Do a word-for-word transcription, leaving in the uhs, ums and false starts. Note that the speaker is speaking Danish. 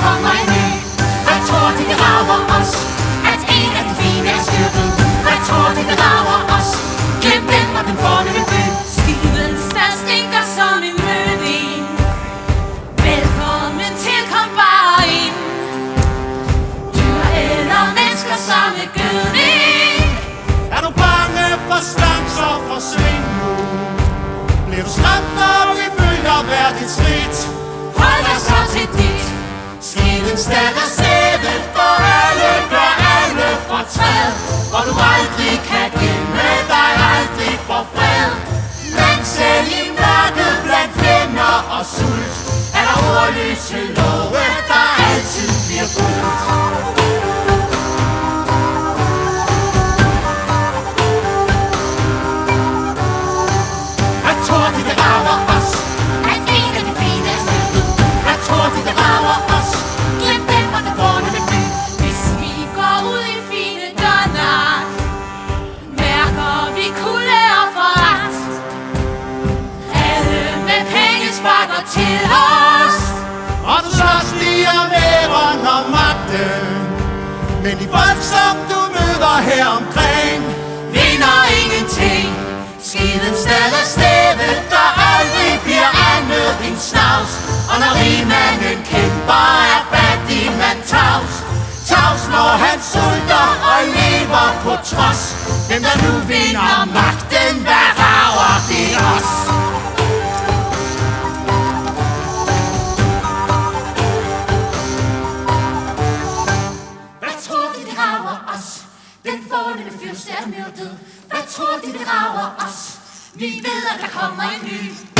kommer en ny. Hvad tror de, det rager os? At en af de fine er styrket. Hvad tror de, det rager os? Glem den og den fornemme by. Skidens stad stinker som en møding. Velkommen til, kom bare ind. Dyr eller mennesker som en gødning. Er du bange for stans og forsvind nu? Bliver du skræmt, når vi følger hvert et skridt? Hold dig så til dit. Skidens stad er stedet for alle, gør alle fortræd, hvor du aldrig kan gemme dig, aldrig får fred. Men selv i mørket blandt fjender og sult, er der ordløse love, der altid bliver fuldt. Hvad tror de, det rager os? At en af de fine er styrket. Hvad tror de, det rager os? Glem den og den fornemme by. Hvis vi går ud i fine dørnak, mærker vi kulde og foragt. Alle med penge sparker til os. Og du slås lige om æren og magten, men de folk, som du møder her omkring, Vinder ingenting. skidens stad er stedet, der aldrig bliver andet end snavs. Og når rigmanden kæmper, er fattig man tavs. Tavs, når han sulter og lever på trods. Dem, der nu vinder magten, hvad rager det os? Hvad tror de, det rager os? Den fornemme fyrste er myrdet. Hvad tror de, det rager os? Vi ved, at der kommer en ny.